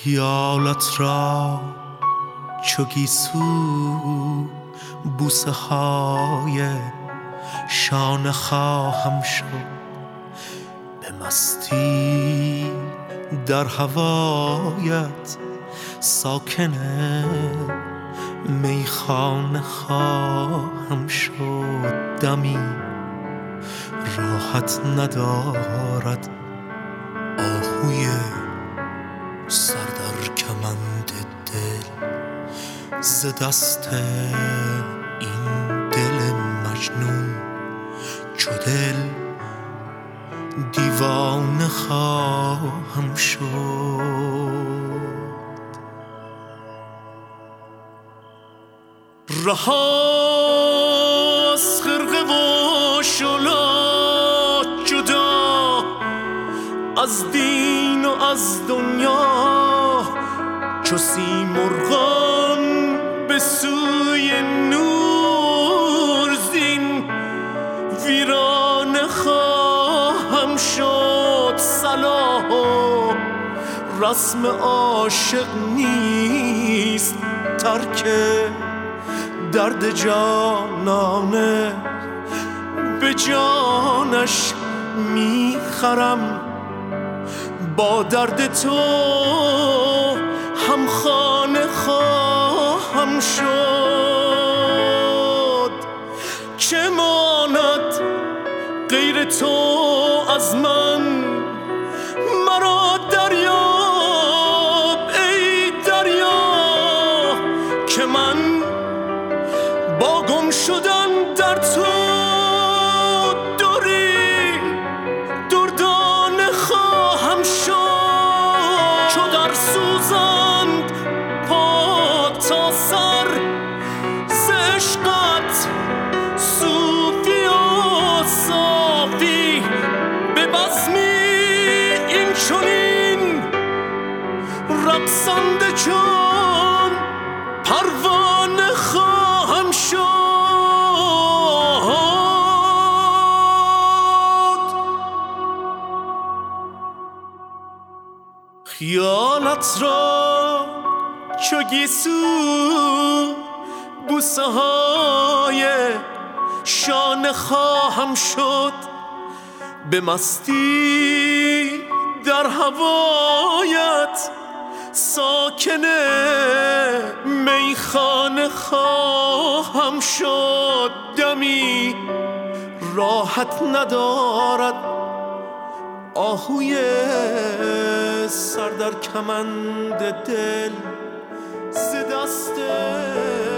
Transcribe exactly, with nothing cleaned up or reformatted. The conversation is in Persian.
خیالت را چو گیسو بوسه های شانه خواهم شد، به مستی در هوایت ساکن میخانه خواهم شد. دمی راحت ندارد آهوی سر در کمند دل، ز دست این دل مجنون چو دل دیوانه خواهم شد. رها از خرقه و شلا، جدا از دین و از دنیا، چو سیمرغان به سوی نور زین ویرانه خواهم شد. صلاح و رسم عاشق نیست، ترک درد جانانه به جانش میخرم. با درد تو هم خانه خواهم شد. چه ماند غیر تو از من، مرا دریاب ای دریا، که من با گم شدن در تو دوری دردانه خواهم شد. چو در سوزند پا تا سر ز عشقت صوفی و صافی، به بزمی این چنین رقصنده چون پروانه خواهم شد. خیالت را چو گیسو بوسه های شانه خواهم شد، به مستی در هوایت ساکن میخانه خواهم شد. دمی راحت ندارد آهوی سر در کمند دل، ز دست